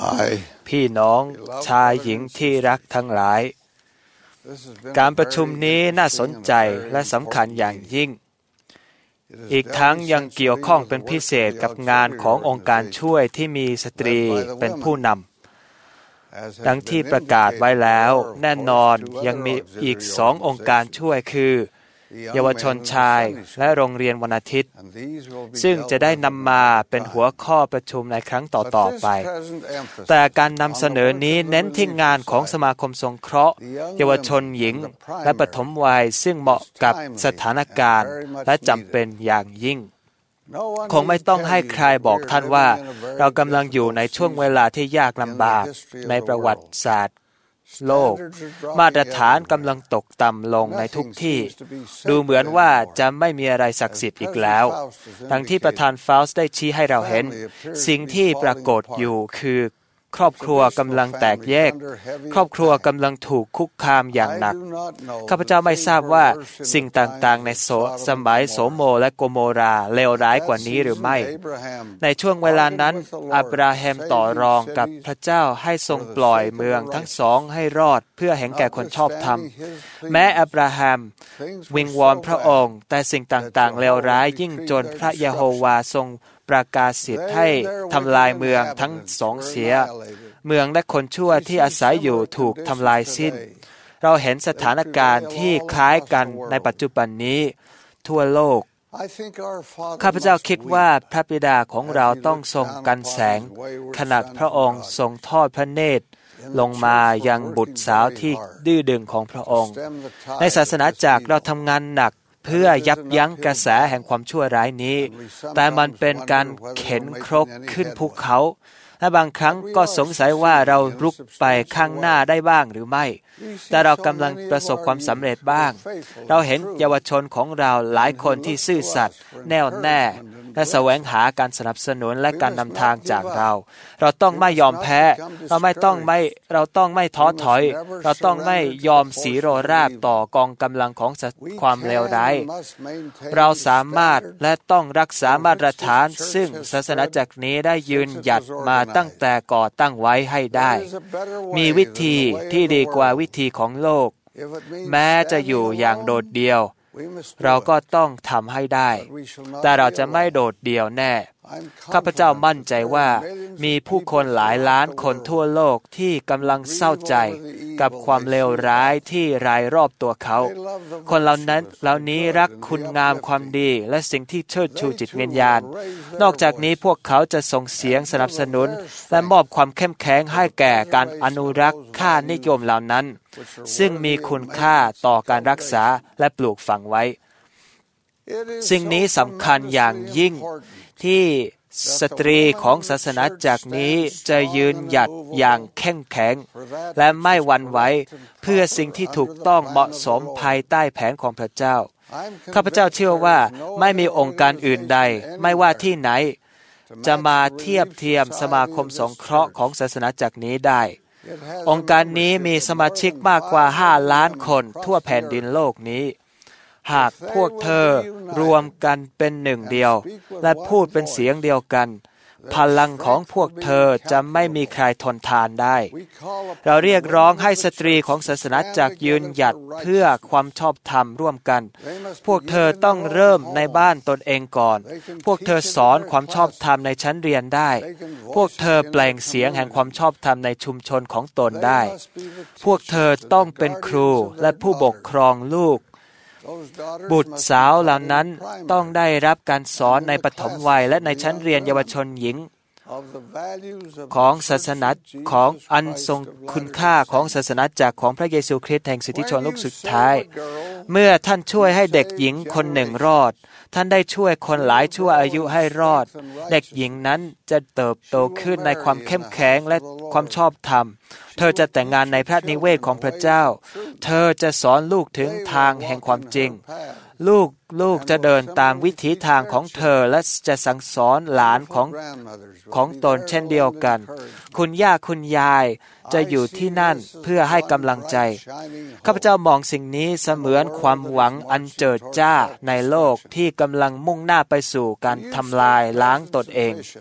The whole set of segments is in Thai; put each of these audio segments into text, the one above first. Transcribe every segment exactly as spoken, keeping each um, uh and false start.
พี่น้องชายหญิงที่รักทั้งหลายการประชุมนี้น่าสนใจและสำคัญอย่างยิ่งอีกทั้งยังเกี่ยวข้องเป็นพิเศษกับงานขององค์การช่วยที่มีสตรีเป็นผู้นำดังที่ประกาศไว้แล้วแน่นอนยังมีอีกสององค์การช่วยคือเยาวชนชายและโรงเรียนวันอาทิตย์ซึ่งจะได้นำมาเป็นหัวข้อประชุมในครั้งต่อๆไปแต่การนำเสนอนี้เน้นที่งานของสมาคมสงเคราะห์เยาวชนหญิงและปฐมวัยซึ่งเหมาะกับสถานการณ์และจำเป็นอย่างยิ่งคงไม่ต้องให้ใครบอกท่านว่าเรากำลังอยู่ในช่วงเวลาที่ยากลำบากในประวัติศาสตร์โลกมาตรฐานกำลังตกต่ำลงในทุกที่ดูเหมือนว่าจะไม่มีอะไรศักดิ์สิทธิ์อีกแล้วดังที่ประธานฟาวส์ได้ชี้ให้เราเห็นสิ่งที่ปรากฏอยู่คือครอบครัวกำลังแตกแยกครอบครัวกำลังถูกคุกคามอย่างหนักข้าพเจ้าไม่ทราบว่าสิ่งต่างๆในโสสมัยโสโมและโกโมราเลวร้ายกว่านี้หรือไม่ในช่วงเวลานั้นอับราฮัมต่อรองกับพระเจ้าให้ทรงปล่อยเมืองทั้งสองให้รอดเพื่อเห็นแก่คนชอบธรรมแม้อับราฮัมวิงวอนพระองค์แต่สิ่งต่างๆเลวร้ายยิ่งจนพระยะโฮวาทรงประกาศสิทธิ์ให้ทำลายเมืองทั้งสองเสียเมืองและคนชั่วที่อาศัยอยู่ถูกทำลายสิ้นเราเห็นสถานการณ์ที่คล้ายกันในปัจจุบันนี้ทั่วโลกข้าพเจ้าคิดว่าพระบิดาของเราต้องทรงกันแสงขณะพระองค์ทรงทอดพระเนตรลงมายังบุตรสาวที่ดื้อดึงของพระองค์ในศาสนาจักรเราทำงานหนักเพื่อยับยั้งกระแสแห่งความชั่วร้ายนี้แต่มันเป็นการเข็นครกขึ้นภูเขาและบางครั้งก็สงสัยว่าเรารุกไปข้างหน้าได้บ้างหรือไม่แต่เรากำลังประสบความสำเร็จบ้างเราเห็นเยาวชนของเราหลายคนที่ซื่อสัตย์แน่วแน่และแสวงหาการสนับสนุนและการนำทางจากเราเราต้องไม่ยอมแพ้เราไม่ต้องไม่เราต้องไม่ท้อถอยเราต้องไม่ยอมสีโรราบต่อกองกำลังของความเลวร้ายเราสามารถและต้องรักษามาตรฐานซึ่งศาสนาจักรนี้ได้ยืนหยัดมาตั้งแต่ก่อตั้งไว้ให้ได้มีวิธีที่ดีกว่าวิธีของโลกแม้จะอยู่อย่างโดดเดี่ยวเราก็ต้องทำให้ได้แต่เราจะไม่โดดเดี่ยวแน่ข้าพเจ้ามั่นใจว่ามีผู้คนหลายล้านคนทั่วโลกที่กำลังเศร้าใจกับความเลวร้ายที่รายรอบตัวเขาคนเหล่านั้นเหล่านี้รักคุณงามความดีและสิ่งที่เชิดชูจิตวิญญาณนอกจากนี้พวกเขาจะส่งเสียงสนับสนุนและมอบความเข้มแข็งให้แก่การอนุรักษ์ค่านิยมเหล่านั้นซึ่งมีคุณค่าต่อการรักษาและปลูกฝังไว้สิ่งนี้สำคัญอย่างยิ่งที่สตรีของศาสนาจักรนี้จะยืนหยัดอย่างเข้มแข็งและไม่หวั่นไหวเพื่อสิ่งที่ถูกต้องเหมาะสมภายใต้แผนของพระเจ้าข้าพเจ้าเชื่อว่าไม่มีองค์การอื่นใดไม่ว่าที่ไหนจะมาเทียบเทียมสมาคมสงเคราะห์ของศาสนาจักรนี้ได้องค์การนี้มีสมาชิกมากกว่าห้าล้านคนทั่วแผ่นดินโลกนี้หากพวกเธอรวมกันเป็นหนึ่งเดียวและพูดเป็นเสียงเดียวกันพลังของพวกเธอจะไม่มีใครทนทานได้เราเรียกร้องให้สตรีของศาสนาจักรยืนหยัดเพื่อความชอบธรรมร่วมกันพวกเธอต้องเริ่มในบ้านตนเองก่อนพวกเธอสอนความชอบธรรมในชั้นเรียนได้พวกเธอเปล่งเสียงแห่งความชอบธรรมในชุมชนของตนได้พวกเธอต้องเป็นครูและผู้ปกครองลูกบุตรสาวเหล่านั้นต้องได้รับการสอนในปฐมวัยและในชั้นเรียนเยาวชนหญิงของศาสนาของอันทรงคุณค่าของศาสนาจักรของพระเยซูคริสต์แห่งสิทธิชนลูกสุดท้ายเมื่อท่านช่วยให้เด็กหญิงคนหนึ่งรอดท่านได้ช่วยคนหลายชั่วอายุให้รอดเด็กหญิงนั้นจะเติบโตขึ้นในความเข้มแข็งและความชอบธรรมเธอจะแต่งงานในพระนิเวศของพระเจ้าเธอจะสอนลูกถึงทางแห่งความจริงลูกลูกจะเดินตามวิถีทางของเธอและจะสั่งสอนหลานของของตนเช่นเดียวกันคุณย่าคุณยายจะอยู่ที่นั่นเพื่อให้กำลังใจข้าพเจ้ามองสิ่งนี้เสมือนความหวังอันเจิดจ้าในโลกที่กำลังมุ่งหน้าไปสู่การทำลายล้างตนเองศ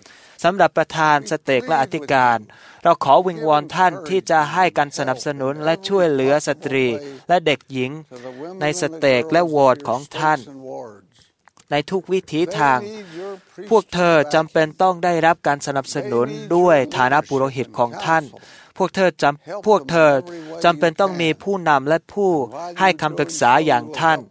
สำหรับประธานสเต็กและอธิการเราขอวิงวอนท่านที่จะให้การสนับสนุนและช่วยเหลือสตรีและเด็กหญิงในสเต็กและวอร์ดของท่านในทุกวิถีทางพวกเธอจำเป็นต้องได้รับการสนับสนุนด้วยฐานะปุโรหิตของท่านพวกเธอจำพวกเธอจำเป็นต้องมีผู้นำและผู้ให้คำปรึกษาอย่างท่าน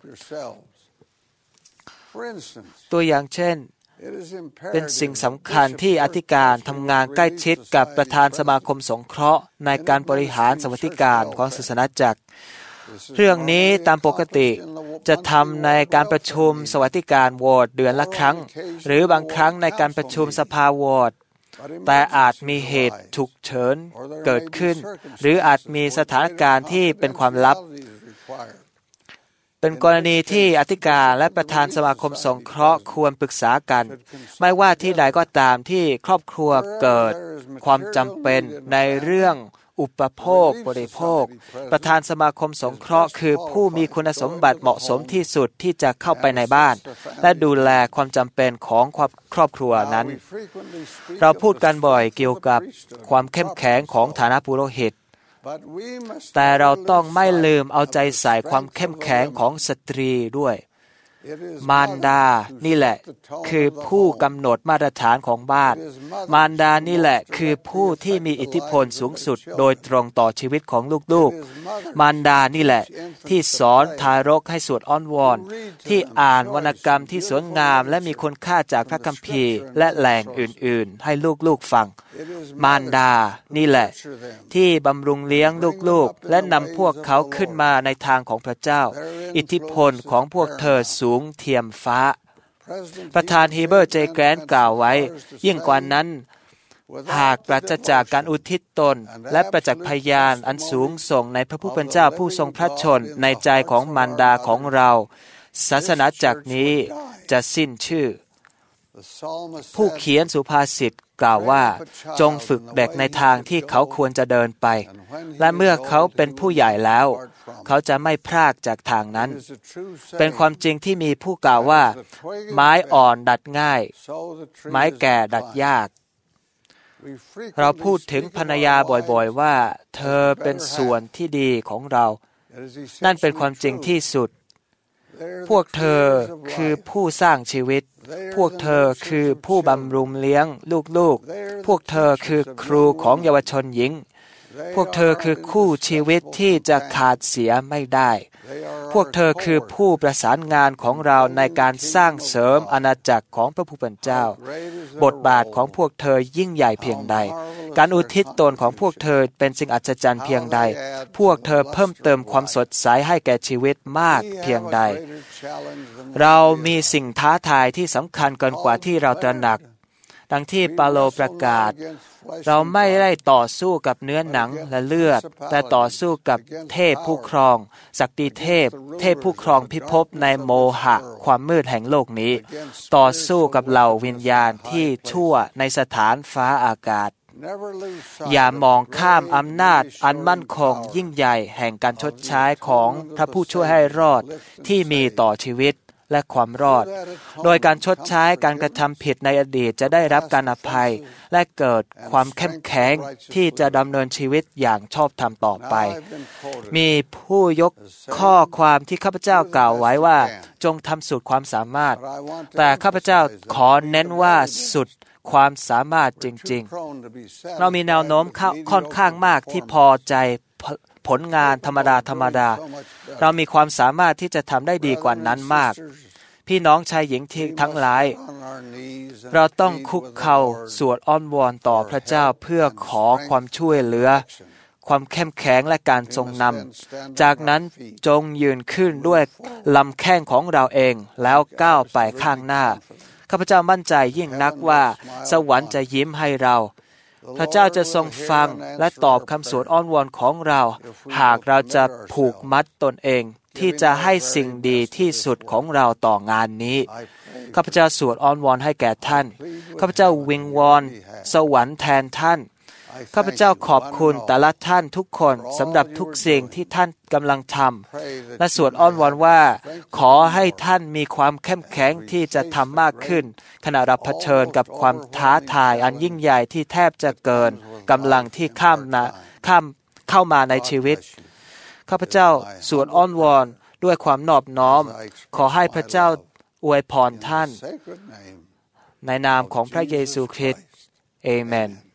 ตัวอย่างเช่นเป็นสิ่งสำคัญที่อธิการทำงานใกล้ชิดกับประธานสมาคมสงเคราะห์ในการบริหารสวัสดิการของศาสนาจักรเรื่องนี้ตามปกติจะทำในการประชุมสวัสดิการวอร์ดเดือนละครั้งหรือบางครั้งในการประชุมสภาวอร์ดแต่อาจมีเหตุฉุกเฉินเกิดขึ้นหรืออาจมีสถานการณ์ที่เป็นความลับเป็นกรณีที่อธิการและประธานสมาคมสงเคราะห์ควรปรึกษากันไม่ว่าที่ใดก็ตามที่ครอบครัวเกิดความจำเป็นในเรื่องอุปโภคบริโภคประธานสมาคมสงเคราะห์คือผู้มีคุณสมบัติเหมาะสมที่สุดที่จะเข้าไปในบ้านและดูแลความจำเป็นของครอบครัวนั้นเราพูดกันบ่อยเกี่ยวกับความเข้มแข็งของฐานะปุโรหิตแต่เราต้องไม่ลืมเอาใจใส่ความเข้มแข็งของสตรีด้วยมารดานี่แหละคือผู้กำหนดมาตรฐานของบ้านมารดานี่แหละคือผู้ที่มีอิทธิพลสูงสุดโดยตรงต่อชีวิตของลูกๆมารดานี่แหละที่สอนทารกให้สวดอ้อนวอนที่อ่านวรรณกรรมที่สวยงามและมีคุณค่าจากพระคัมภีร์และแหล่งอื่นๆให้ลูกๆฟังมารดานี่แหละที่บำรุงเลี้ยงลูกๆและนำพวกเขาขึ้นมาในทางของพระเจ้าอิทธิพลของพวกเธอสูงเทียมฟ้าประธานฮีเบอร์เจแกรนกล่าวไว้ยิ่งกว่านั้นหากปราศจากการอุทิศตนและประจักษ์พยานอันสูงส่งในพระผู้เป็นเจ้าผู้ทรงพระชนในใจของมารดาของเราศาสนาจักรนี้จะสิ้นชื่อผู้เขียนสุภาษิตกล่าวว่าจงฝึกเด็กในทางที่เขาควรจะเดินไปและเมื่อเขาเป็นผู้ใหญ่แล้วเขาจะไม่พลากจากทางนั้นเป็นความจริงที่มีผู้กล่าวว่าไม้อ่อนดัดง่ายไม้แก่ดัดยากเราพูดถึงภรรยาบ่อยๆว่าเธอเป็นส่วนที่ดีของเรานั่นเป็นความจริงที่สุดพวกเธอคือผู้สร้างชีวิตพวกเธอคือผู้บำรุงเลี้ยงลูกๆพวกเธอคือครูของเยาวชนหญิงพวกเธอคือคู่ชีวิตที่จะขาดเสียไม่ได้พวกเธอคือผู้ประสานงานของเราในการสร้างเสริมอาณาจักรของพระผู้เป็นเจ้าบทบาทของพวกเธอยิ่งใหญ่เพียงใดการอุทิศตนของพวกเธอเป็นสิ่งอัศจรรย์เพียงใดพวกเธอเพิ่มเติมความสดใสให้แก่ชีวิตมากเพียงใดเรามีสิ่งท้าทายที่สำคัญเกินกว่าที่เราตระหนักดังที่เปาโลประกาศเราไม่ได้ต่อสู้กับเนื้อหนังและเลือดแต่ต่อสู้กับเทพผู้ครองศักดิเทพเทพผู้ครองพิภพในโมหะความมืดแห่งโลกนี้ต่อสู้กับเหล่าวิญญาณที่ชั่วในสถานฟ้าอากาศอย่ามองข้ามอำนาจอันมั่นคงยิ่งใหญ่แห่งการชดใช้ของพระผู้ช่วยให้รอดที่มีต่อชีวิตและความรอดโดยการชดใช้การกระทำผิดในอดีตจะได้รับการอภัยและเกิดความเข้มแข็งที่จะดำเนินชีวิตอย่างชอบธรรมต่อไปมีผู้ยกข้อความที่ข้าพเจ้ากล่าวไว้ว่าจงทำสุดความสามารถแต่ข้าพเจ้าขอเน้นว่าสุดความสามารถจริงๆเรามีแนวโน้มค่อนข้างมากที่พอใจผลงานธรรมดาธรรมดาเรามีความสามารถที่จะทำได้ดีกว่านั้นมากพี่น้องชายหญิงที่ทั้งหลายเราต้องคุกเข่าสวดอ้อนวอนต่อพระเจ้าเพื่อขอความช่วยเหลือความเข้มแข็งและการทรงนำจากนั้นจงยืนขึ้นด้วยลำแข้งของเราเองแล้วก้าวไปข้างหน้าข้าพเจ้ามั่นใจยิ่งนักว่าสวรรค์จะยิ้มให้เราพระเจ้าจะทรงฟังและตอบคำสวดอ้อนวอนของเราหากเราจะผูกมัดตนเองที่จะให้สิ่งดีที่สุดของเราต่องานนี้ข้าพเจ้าสวดอ้อนวอนให้แก่ท่านข้าพเจ้าวิงวอนสวรรค์แทนท่านข้าพเจ้าขอบคุณแต่ละท่านทุกคนสำหรับทุกสิ่งที่ท่านกำลังทำและสวดอ้อนวอนว่าขอให้ท่านมีความเข้มแข็งที่จะทำมากขึ้นขณะรับเผชิญกับความท้าทายอันยิ่งใหญ่ที่แทบจะเกินกำลังที่ข้ามนะข้ามเข้ามาในชีวิตข้าพเจ้าสวดอ้อนวอนด้วยความนอบน้อมขอให้พระเจ้าอวยพรท่านในนามของพระเยซูคริสต์เอเมน